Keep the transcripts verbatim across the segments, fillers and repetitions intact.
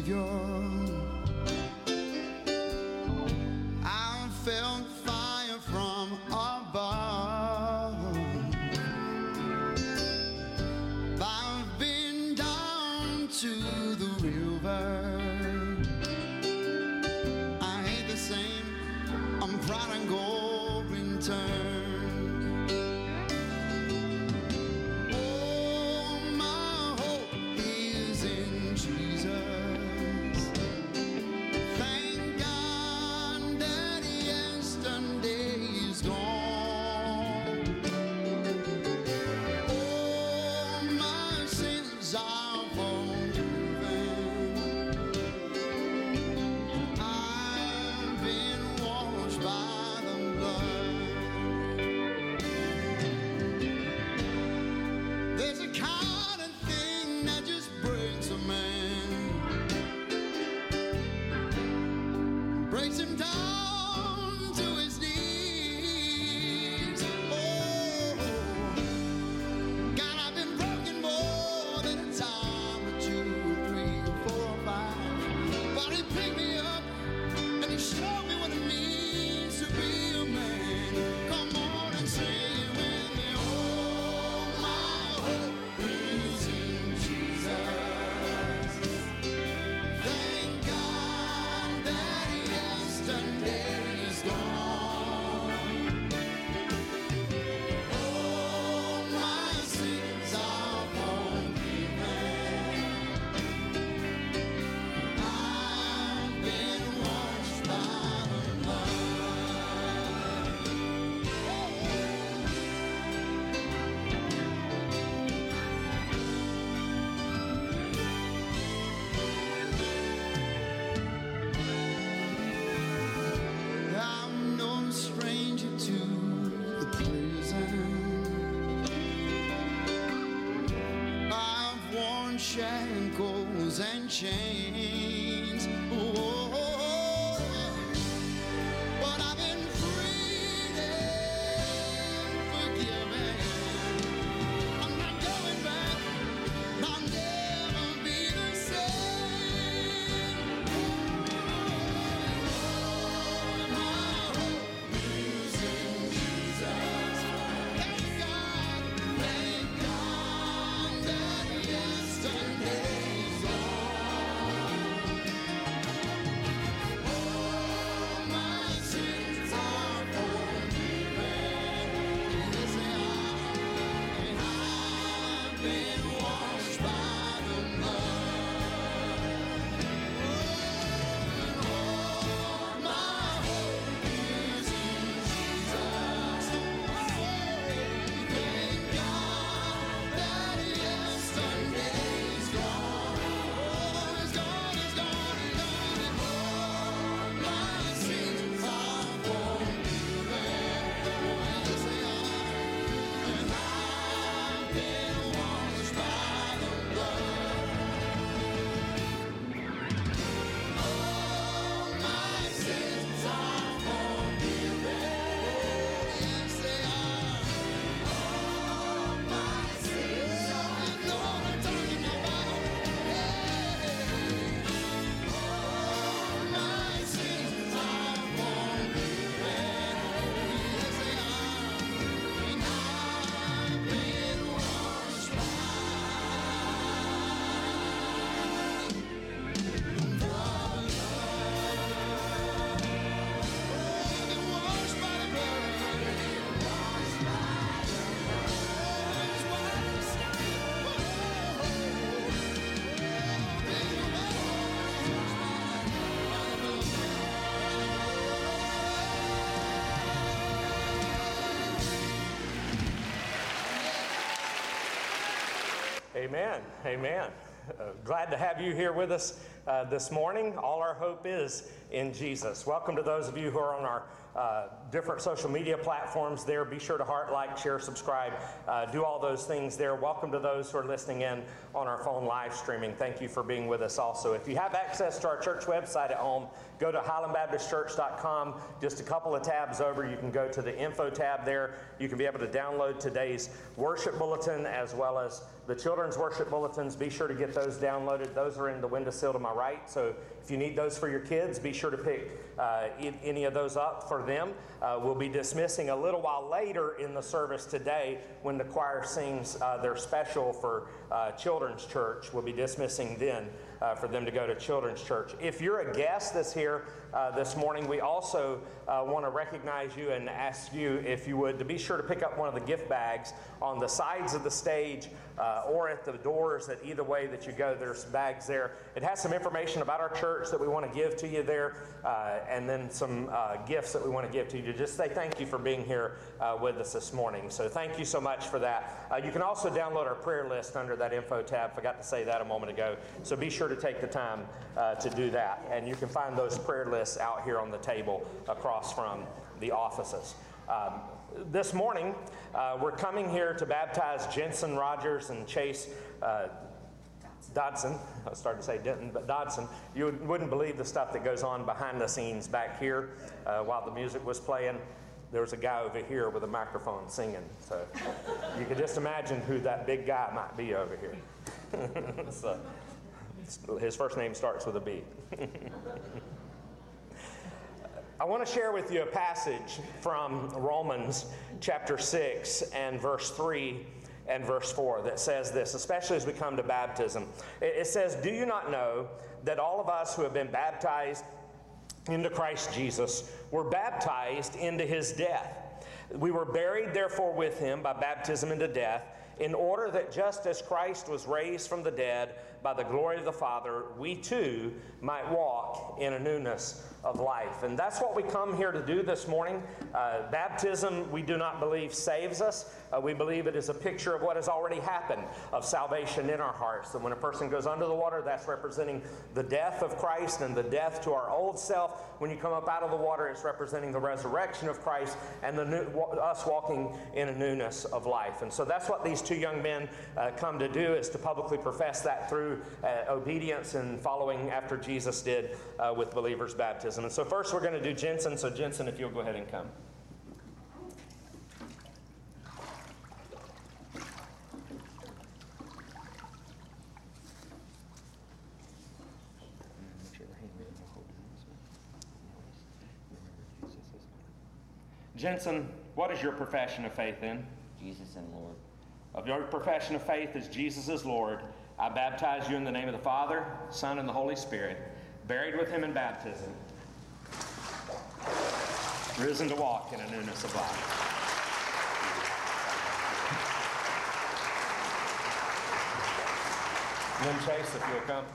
Savior. I felt fire from above. I've been down to the river. I ain't the same. I'm proud and gold returned. Shackles and chains, oh, but I've been freed and forgiven. I'm not going back, I'll never be the same. Oh, my hope is in Jesus. Thank God, thank God that yesterday's gone. Oh, my sins are forgiven. Yes, they are. And I've been washed by the blood. Oh, my hope is in Jesus. Thank God that yesterday's gone. Oh, it's gone, it's gone, it's gone. And all my sins are forgiven. Yes, they are. And I've been washed by the blood. All my sins are forgiven. Yes, they are. All my sins are. You know what I'm talking about. Hey. All my sins are forgiven. Yes, they are. And I've been washed by the blood. Been washed by the blood. Washed by the Amen. Amen. Uh, glad to have you here with us uh, this morning. All our hope is in Jesus. Welcome to those of you who are on our uh, different social media platforms there. Be sure to heart, like, share, subscribe, uh, do all those things there. Welcome to those who are listening in on our phone live streaming. Thank you for being with us also. If you have access to our church website at home, go to highland baptist church dot com. Just a couple of tabs over, you can go to the info tab there. You can be able to download today's worship bulletin as well as the children's worship bulletins. Be sure to get those downloaded. Those are in the windowsill to my all right? So if you need those for your kids, be sure to pick uh, any of those up for them. Uh, we'll be dismissing a little while later in the service today when the choir sings uh, their special for uh, Children's Church. We'll be dismissing then uh, for them to go to Children's Church. If you're a guest that's here uh, this morning, we also uh, want to recognize you and ask you, if you would, to be sure to pick up one of the gift bags on the sides of the stage uh, or at the doors. That either way that you go, there's bags there. It has some information about our church that we want to give to you there, uh, and then some uh, gifts that we want to give to you to just say thank you for being here uh, with us this morning. So thank you so much for that. Uh, you can also download our prayer list under that info tab. Forgot to say that a moment ago. So be sure to take the time uh, to do that. And you can find those prayer lists out here on the table across from the offices. Um, this morning, uh, we're coming here to baptize Jensen Rogers and Chase uh, Dodson. I was starting to say Denton, but Dodson. You would, wouldn't believe the stuff that goes on behind the scenes back here uh, while the music was playing. There was a guy over here with a microphone singing. So you could just imagine who that big guy might be over here. So, his first name starts with a B. I want to share with you a passage from Romans chapter six and verse three and verse four that says this, especially as we come to baptism. It says, "Do you not know that all of us who have been baptized into Christ Jesus were baptized into his death? We were buried therefore with him by baptism into death, in order that just as Christ was raised from the dead by the glory of the Father, we too might walk in a newness of life." And that's what we come here to do this morning. Uh, baptism, we do not believe, saves us. Uh, we believe it is a picture of what has already happened, of salvation in our hearts. And when a person goes under the water, that's representing the death of Christ and the death to our old self. When you come up out of the water, it's representing the resurrection of Christ and the new, us walking in a newness of life. And so that's what these two young men uh, come to do, is to publicly profess that through uh, obedience and following after Jesus did uh, with believers' baptism. And so first we're going to do Jensen. So Jensen, if you'll go ahead and come. Jensen, what is your profession of faith in? Jesus and Lord. Of your profession of faith as Jesus is Lord, I baptize you in the name of the Father, Son, and the Holy Spirit, buried with him in baptism, risen to walk in a newness of life. And then Chase, if you'll come.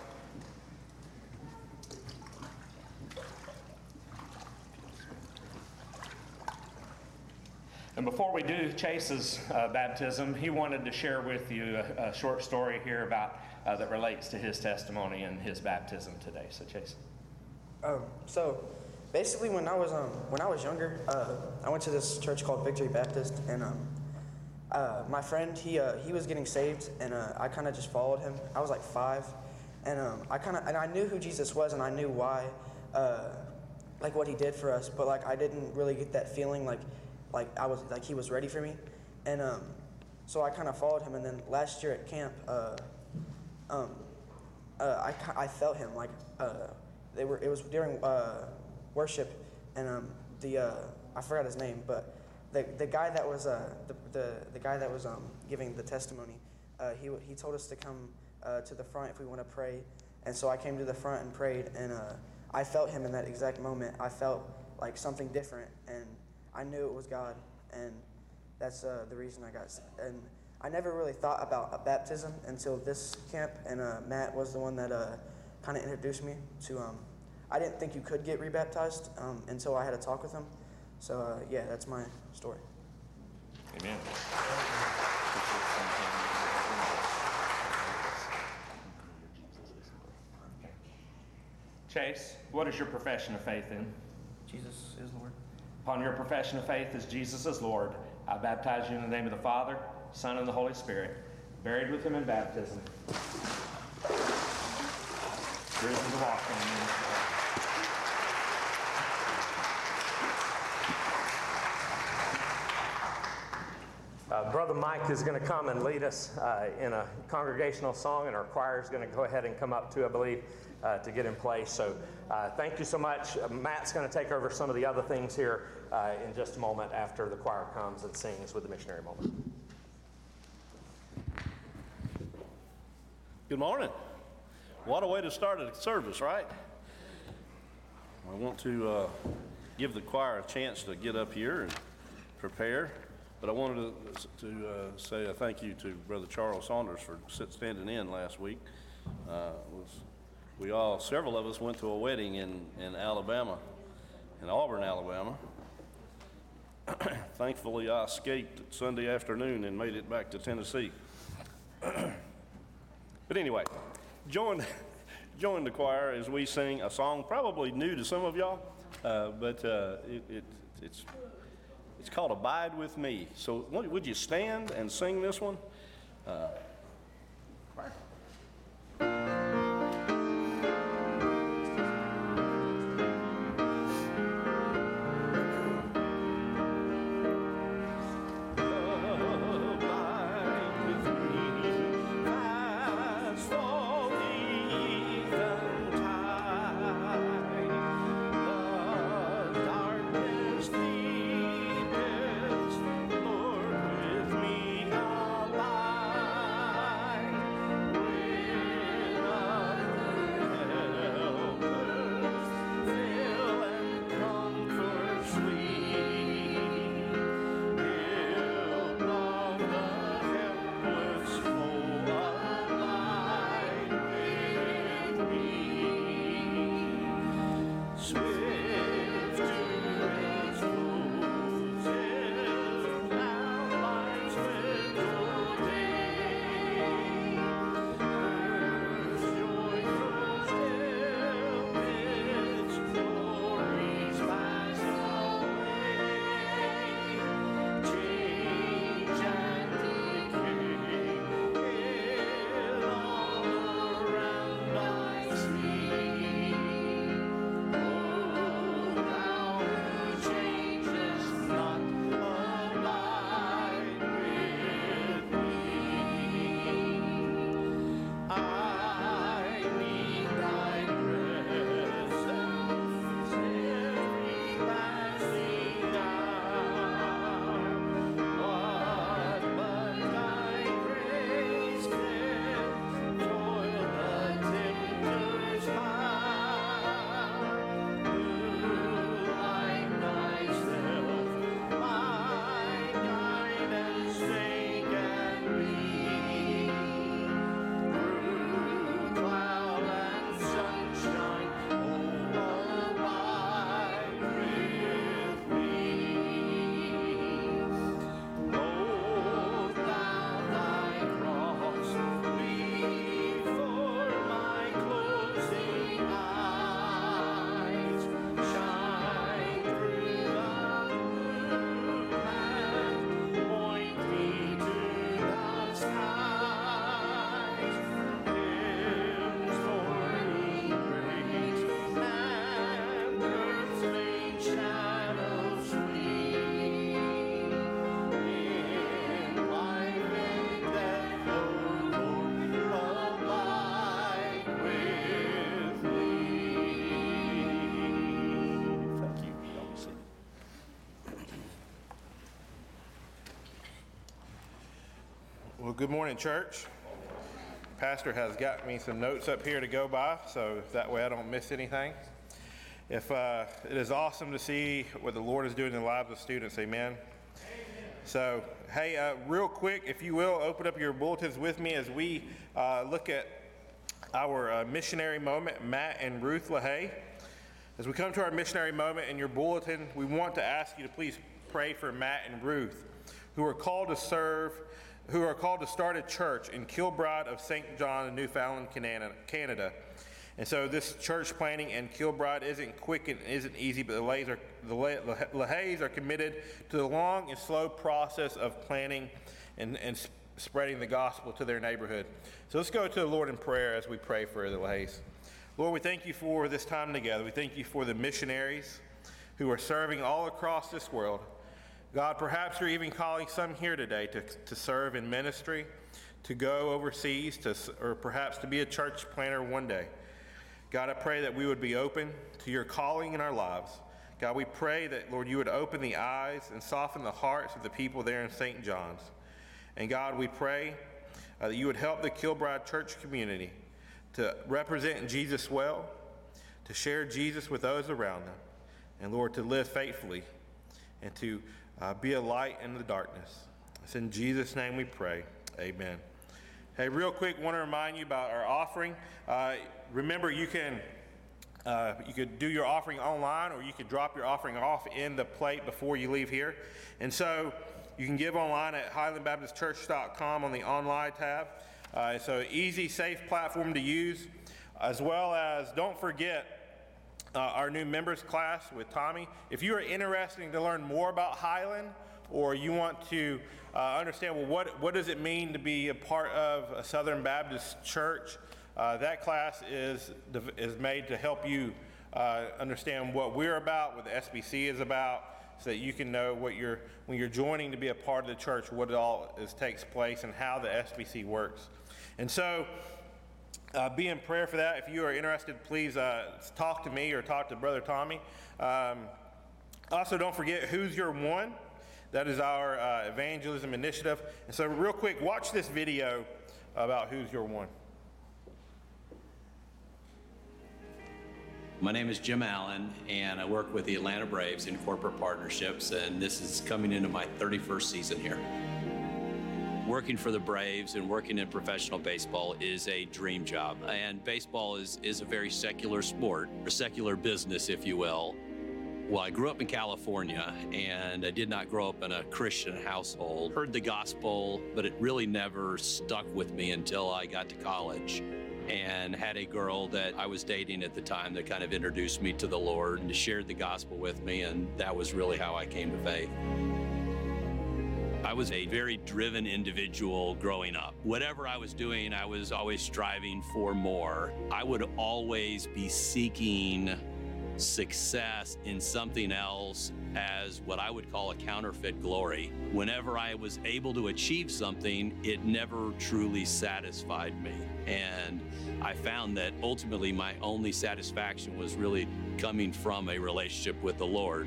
And before we do Chase's uh, baptism, he wanted to share with you a, a short story here about uh, that relates to his testimony and his baptism today. So Chase. Um, so basically, when I was um, when I was younger, uh, I went to this church called Victory Baptist, and um, uh, my friend he uh, he was getting saved, and uh, I kind of just followed him. I was like five, and um, I kind of and I knew who Jesus was, and I knew why, uh, like what he did for us, but like I didn't really get that feeling like. Like I was, like he was ready for me, and um, so I kind of followed him. And then last year at camp, uh, um, uh, I I felt him like uh, they were. It was during uh, worship, and um, the uh, I forgot his name, but the the guy that was uh, the, the the guy that was um, giving the testimony, uh, he he told us to come uh, to the front if we want to pray, and so I came to the front and prayed, and uh, I felt him in that exact moment. I felt like something different, and I knew it was God, and that's uh, the reason I got. And I never really thought about a baptism until this camp, and uh, Matt was the one that uh, kind of introduced me to. Um, I didn't think you could get rebaptized um, until I had a talk with him. So uh, yeah, that's my story. Amen. Chase, what is your profession of faith in? Jesus is Lord. Upon your profession of faith as Jesus is Lord, I baptize you in the name of the Father, Son, and the Holy Spirit, buried with him in baptism, risen to walk in the newness of life. Uh, Brother Mike is going to come and lead us uh, in a congregational song, and our choir is going to go ahead and come up to, I believe, uh, to get in place. So uh, thank you so much. Uh, Matt's going to take over some of the other things here uh, in just a moment after the choir comes and sings with the missionary moment. Good morning. What a way to start a service, right? I want to uh, give the choir a chance to get up here and prepare, but I wanted to, to uh, say a thank you to Brother Charles Saunders for sit, standing in last week. Uh, was, we all, several of us went to a wedding in, in Alabama, in Auburn, Alabama. Thankfully, I escaped Sunday afternoon and made it back to Tennessee. But anyway, join, join the choir as we sing a song probably new to some of y'all, uh, but uh, it, it, it's, it's called Abide With Me. So would you stand and sing this one? Uh, choir. Well, good morning, church. Pastor has got me some notes up here to go by, so that way I don't miss anything. If uh, it is awesome to see what the Lord is doing in the lives of students, amen. Amen. So, hey, uh, real quick, if you will, open up your bulletins with me as we uh, look at our uh, missionary moment, Matt and Ruth LaHaye. As we come to our missionary moment in your bulletin, we want to ask you to please pray for Matt and Ruth, who are called to serve, who are called to start a church in Kilbride of Saint John in Newfoundland, Canada. And so this church planting in Kilbride isn't quick and isn't easy, but the LaHayes are, the LaHayes are committed to the long and slow process of planting and, and sp- spreading the gospel to their neighborhood. So let's go to the Lord in prayer as we pray for the LaHayes. Lord, we thank you for this time together. We thank you for the missionaries who are serving all across this world. God, perhaps you're even calling some here today to, to serve in ministry, to go overseas, to, or perhaps to be a church planter one day. God, I pray that we would be open to your calling in our lives. God, we pray that, Lord, you would open the eyes and soften the hearts of the people there in Saint John's. And God, we pray uh, that you would help the Kilbride church community to represent Jesus well, to share Jesus with those around them, and Lord, to live faithfully and to uh, be a light in the darkness. It's in Jesus' name we pray. Amen. Hey, real quick, want to remind you about our offering. Uh, remember, you can uh, you could do your offering online, or you could drop your offering off in the plate before you leave here. And so you can give online at highland baptist church dot com on the online tab. Uh, it's an easy, safe platform to use, as well as don't forget uh, our new members class with Tommy. If you are interested to learn more about Highland, or you want to uh, understand, well, what, what does it mean to be a part of a Southern Baptist church, uh, that class is, is made to help you uh, understand what we're about, what the S B C is about, so that you can know what you're, when you're joining to be a part of the church, what it all is, takes place and how the S B C works. And so uh, be in prayer for that. If you are interested, please uh, talk to me or talk to Brother Tommy. Um, also, don't forget Who's Your One. That is our uh, evangelism initiative. And so real quick, watch this video about Who's Your One. My name is Jim Allen, and I work with the Atlanta Braves in corporate partnerships, and this is coming into my thirty-first season here. Working for the Braves and working in professional baseball is a dream job, and baseball is, is a very secular sport, or secular business, if you will. Well, I grew up in California, and I did not grow up in a Christian household. Heard the gospel, but it really never stuck with me until I got to college and had a girl that I was dating at the time that kind of introduced me to the Lord and shared the gospel with me, and that was really how I came to faith. I was a very driven individual growing up. Whatever I was doing, I was always striving for more. I would always be seeking success in something else as what I would call a counterfeit glory. Whenever I was able to achieve something, it never truly satisfied me. And I found that ultimately my only satisfaction was really coming from a relationship with the Lord.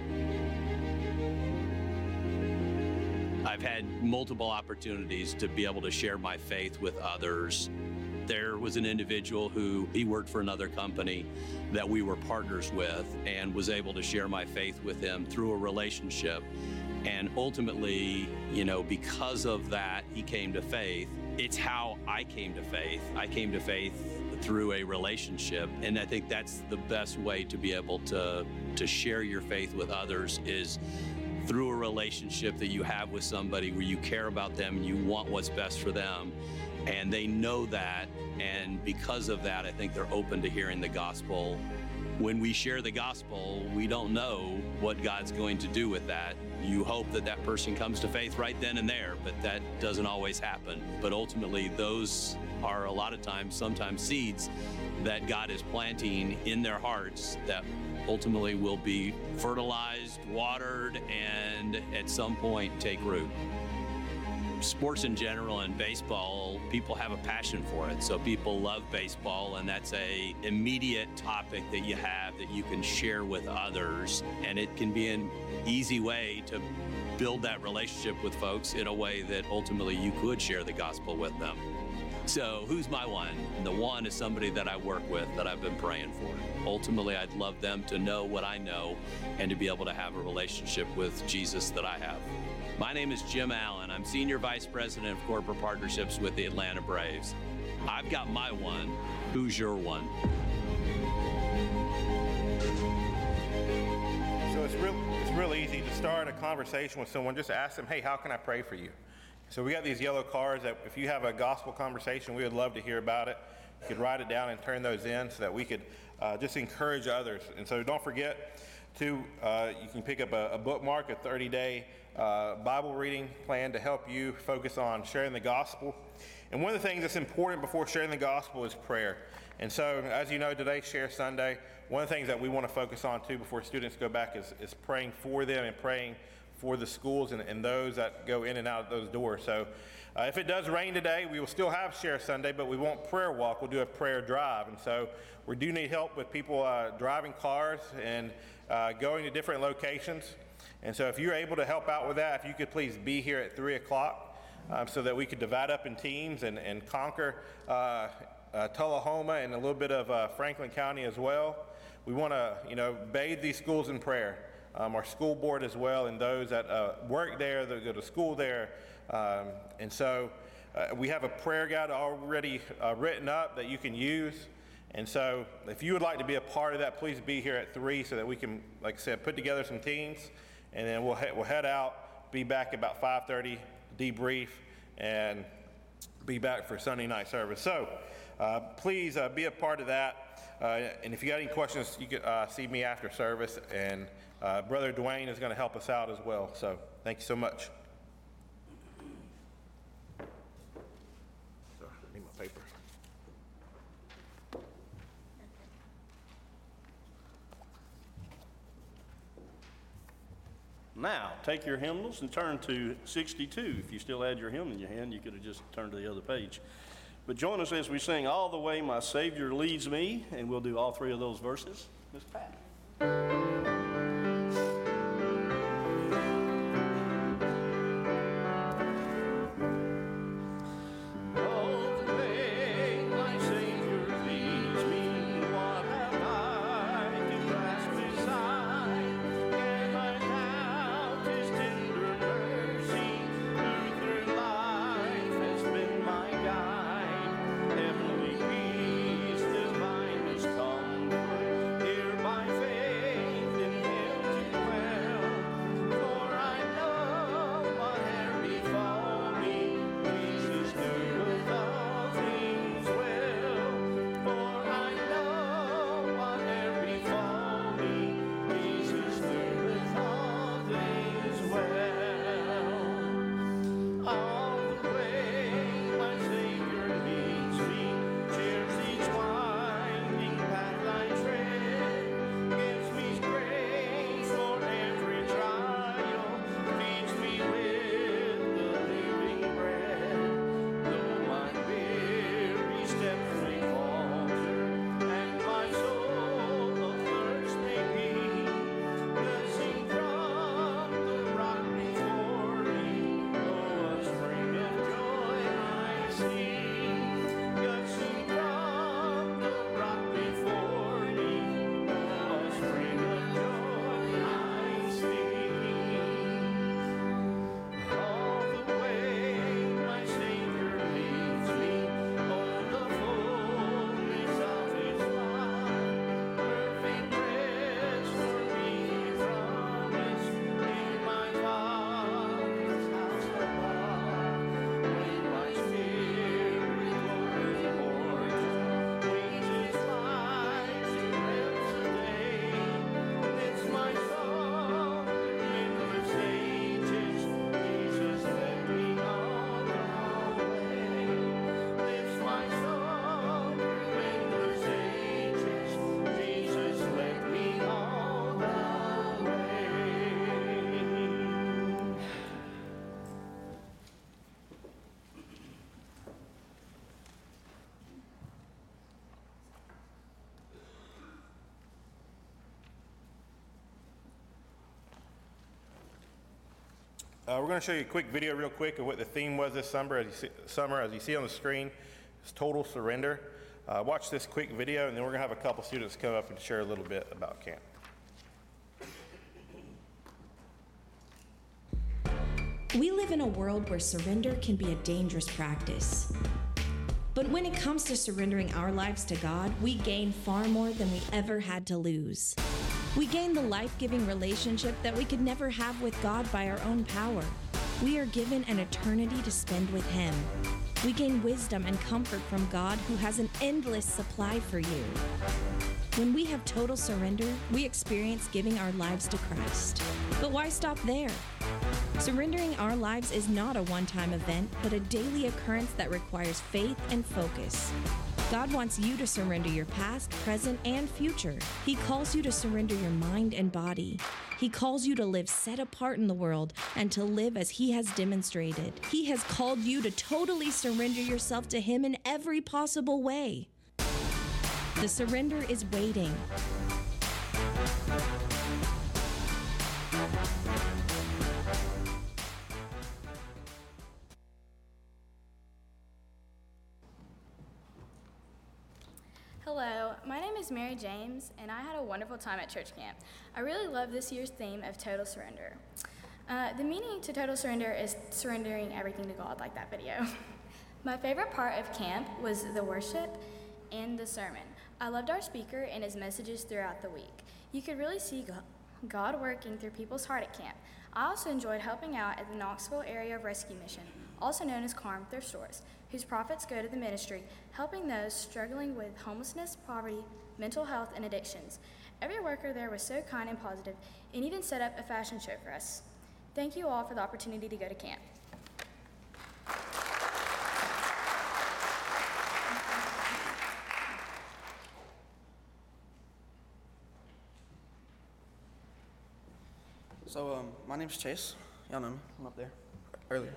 I've had multiple opportunities to be able to share my faith with others. There was an individual who, he worked for another company that we were partners with, and was able to share my faith with him through a relationship. And ultimately, you know, because of that, he came to faith. It's how I came to faith. I came to faith through a relationship, and I think that's the best way to be able to, to share your faith with others, is through a relationship that you have with somebody where you care about them and you want what's best for them. And they know that, and because of that, I think they're open to hearing the gospel. When we share the gospel, we don't know what God's going to do with that. You hope that that person comes to faith right then and there, but that doesn't always happen. But ultimately, those are a lot of times, sometimes seeds that God is planting in their hearts that ultimately will be fertilized, watered, and at some point take root. Sports in general and baseball, people have a passion for it. So people love baseball, and that's a immediate topic that you have that you can share with others. And it can be an easy way to build that relationship with folks in a way that ultimately you could share the gospel with them. So who's my one? The one is somebody that I work with that I've been praying for. Ultimately, I'd love them to know what I know and to be able to have a relationship with Jesus that I have. My name is Jim Allen. I'm Senior Vice President of Corporate Partnerships with the Atlanta Braves. I've got my one. Who's your one? So it's real, it's real easy to start a conversation with someone. Just ask them, hey, how can I pray for you? So we got these yellow cards that if you have a gospel conversation, we would love to hear about it. You could write it down and turn those in so that we could uh, just encourage others. And so don't forget to, uh, you can pick up a, a bookmark, a thirty-day uh, Bible reading plan to help you focus on sharing the gospel. And one of the things that's important before sharing the gospel is prayer. And so, as you know, today's Share Sunday. One of the things that we want to focus on, too, before students go back is, is praying for them and praying for the schools and, and those that go in and out of those doors. So Uh, if it does rain today, we will still have Share Sunday, but we won't prayer walk. We'll do a prayer drive. And so we do need help with people uh, driving cars and uh, going to different locations. And so if you're able to help out with that, if you could please be here at three o'clock um, so that we could divide up in teams and, and conquer uh, uh, Tullahoma and a little bit of uh, Franklin County as well. We want to, you know, bathe these schools in prayer. Um, our school board as well, and those that uh, work there, that go to school there. Um, and so uh, we have a prayer guide already uh, written up that you can use. And so if you would like to be a part of that, please be here at three so that we can, like I said, put together some teams. And then we'll, he- we'll head out, be back about five thirty, debrief, and be back for Sunday night service. So uh, please uh, be a part of that. Uh, and if you got any questions, you can uh, see me after service. And uh, Brother Dwayne is going to help us out as well. So thank you so much. Sorry, I need my paper. Now, take your hymnals and turn to sixty-two. If you still had your hymn in your hand, you could have just turned to the other page. But join us as we sing All the Way My Savior Leads Me, and we'll do all three of those verses. Miss Pat. Uh, we're going to show you a quick video real quick of what the theme was this summer. As you see, summer, as you see on the screen, it's total surrender. Uh, watch this quick video, and then we're going to have a couple students come up and share a little bit about camp. We live in a world where surrender can be a dangerous practice. But when it comes to surrendering our lives to God, we gain far more than we ever had to lose. We gain the life-giving relationship that we could never have with God by our own power. We are given an eternity to spend with Him. We gain wisdom and comfort from God, who has an endless supply for you. When we have total surrender, we experience giving our lives to Christ. But why stop there? Surrendering our lives is not a one-time event, but a daily occurrence that requires faith and focus. God wants you to surrender your past, present, and future. He calls you to surrender your mind and body. He calls you to live set apart in the world and to live as He has demonstrated. He has called you to totally surrender yourself to Him in every possible way. The surrender is waiting. Hello, my name is Mary James, and I had a wonderful time at church camp. I really love this year's theme of total surrender. Uh, the meaning to total surrender is surrendering everything to God, like that video. My favorite part of camp was the worship and the sermon. I loved our speaker and his messages throughout the week. You could really see God working through people's heart at camp. I also enjoyed helping out at the Knoxville Area Rescue Mission, also known as Carm Thrift Stores, whose profits go to the ministry, helping those struggling with homelessness, poverty, mental health, and addictions. Every worker there was so kind and positive, and even set up a fashion show for us. Thank you all for the opportunity to go to camp. So, um, my name's Chase. Y'all know me. I'm up there earlier.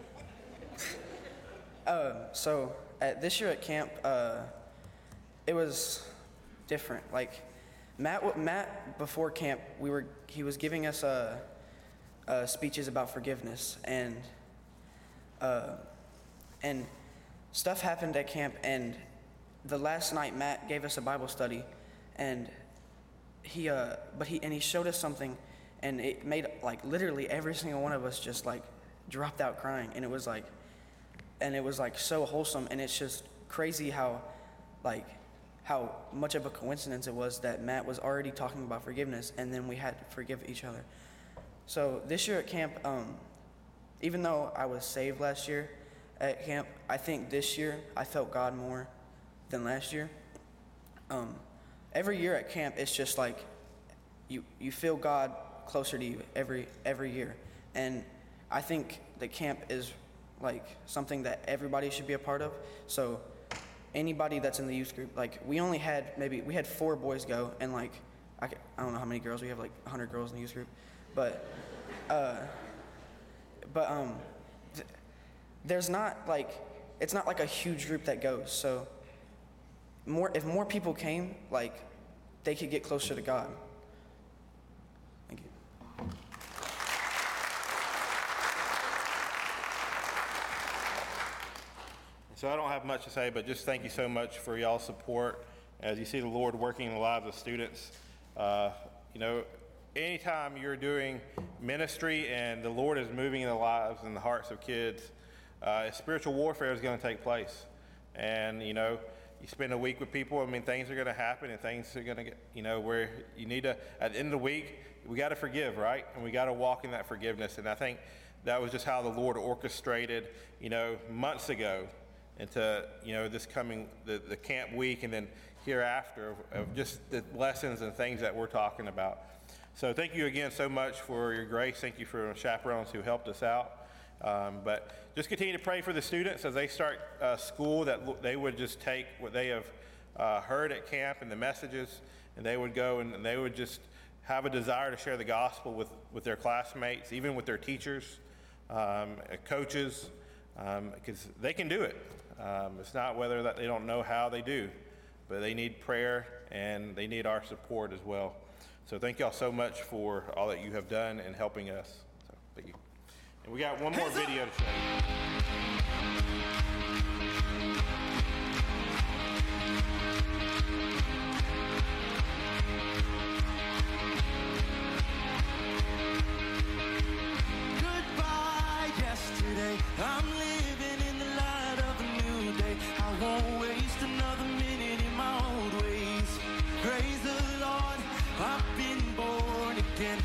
uh, so, at, this year at camp, uh, it was different. Like, Matt, Matt before camp, we were he was giving us uh, uh, speeches about forgiveness, and uh, and stuff happened at camp. And the last night, Matt gave us a Bible study, and he uh, but he and he showed us something. And it made, like, literally every single one of us just, like, dropped out crying. And it was, like, and it was, like, so wholesome. And it's just crazy how, like, how much of a coincidence it was that Matt was already talking about forgiveness, and then we had to forgive each other. So this year at camp, um, even though I was saved last year at camp, I think this year I felt God more than last year. Um, every year at camp, it's just, like, you, you feel God closer to you every every year, and I think the camp is like something that everybody should be a part of. So anybody that's in the youth group, like we only had maybe we had four boys go, and like I, I don't know how many girls we have, like one hundred girls in the youth group, but uh, but um, th- there's not like it's not like a huge group that goes. So more if more people came, like they could get closer to God. Thank you. So I don't have much to say, but just thank you so much for y'all's support as you see the Lord working in the lives of students. Uh, you know, anytime you're doing ministry and the Lord is moving in the lives and the hearts of kids, uh, spiritual warfare is going to take place. And, you know, you spend a week with people, I mean, things are going to happen and things are going to get, you know, where you need to, at the end of the week, we got to forgive, right? And we got to walk in that forgiveness. And I think that was just how the Lord orchestrated, you know, months ago into, you know, this coming, the, the camp week and then hereafter of, of just the lessons and things that we're talking about. So thank you again so much for your grace. Thank you for the chaperones who helped us out. Um, but just continue to pray for the students as they start uh, school, that l- they would just take what they have uh, heard at camp and the messages, and they would go and, and they would just have a desire to share the gospel with, with their classmates, even with their teachers, um, coaches, because um, they can do it. Um, it's not whether that they don't know how, they do, but they need prayer and they need our support as well. So thank y'all so much for all that you have done in helping us. So thank you. And we got one more video to show you. Goodbye, yesterday. I'm living in the light of a new day. I won't waste another minute in my old ways. Praise the Lord, I've been born again.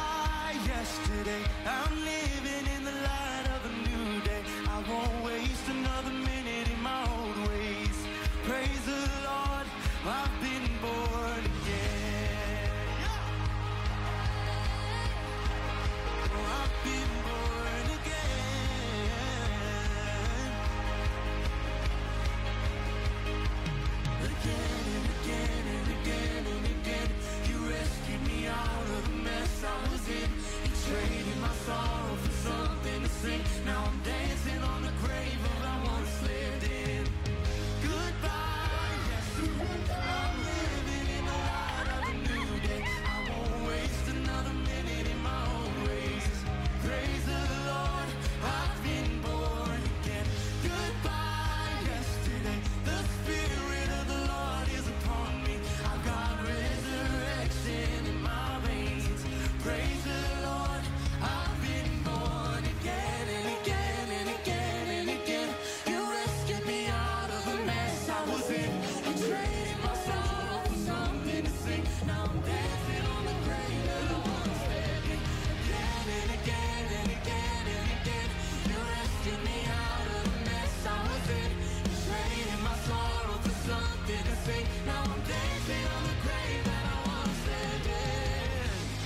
Goodbye, yesterday. I'm living in the light of a new day. I won't waste another minute in my old ways. Praise the Lord, I've been born again. Oh, I've been born again. Again and again and again and again, you rescued me out of the mess I was in. You traded my sorrow for something to sing. Now I'm dancing on the grave of I once lived in. Goodbye, yes, I'm living in the light of a new day. I won't waste another minute in my own ways. Praise the Lord, I've been born again. Goodbye, yesterday, the Spirit of the Lord is upon me. I've got resurrection in my veins. Praise the Lord, I've been born again and again and again and again. You rescued me out of the mess I was in. You traded my sorrow for something to sing. Now I'm dancing on the grave that I once lived in. Again and again and again and again, you rescued me out of the mess I was in. You traded my sorrow for something to sing. Now I'm dancing on the grave that I once lived in.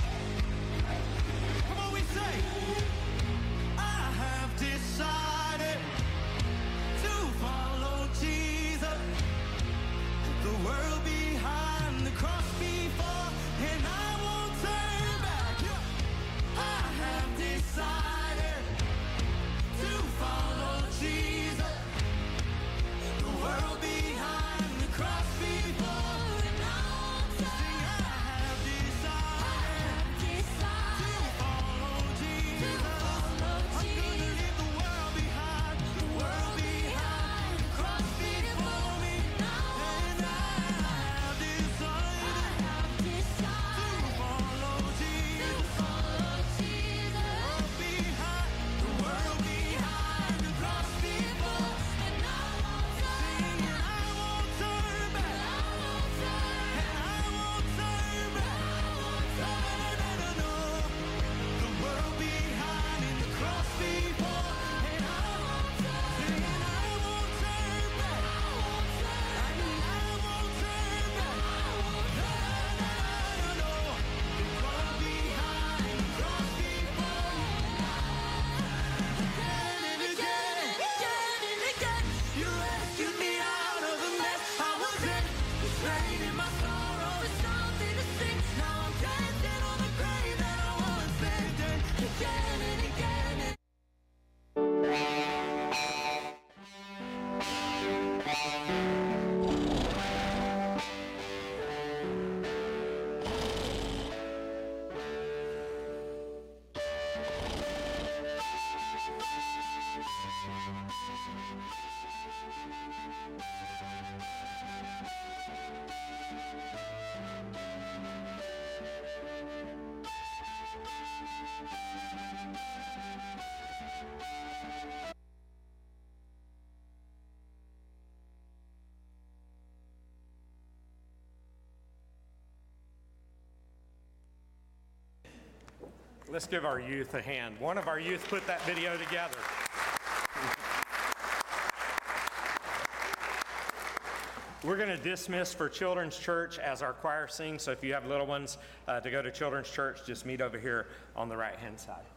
Come on, we say, I have decided to follow Jesus. The world behind, the cross before, and I won't turn back. I have decided to follow Jesus. The world behind, the cross before, and I won't turn back. I have decided to follow Jesus. I'm gonna leave the world behind, the world behind, the cross before me. And I have decided to follow Jesus. The world behind, the world behind, the cross before, and I won't turn back. I won't turn back. And I won't turn back. No, no, no, no. The world behind and the cross before, and I won't turn. And I won't turn back. I mean, I won't turn back. No, no, no, no. The world behind, the cross before. Again and again and again and again, you rescued me out of the mess I was in. You traded my sorrow for something to sing. Now I'm dancing on the grave that I once lived in. Again and again and Let's give our youth a hand. One of our youth put that video together. We're going to dismiss for Children's Church as our choir sings, so if you have little ones uh, to go to Children's Church, just meet over here on the right-hand side.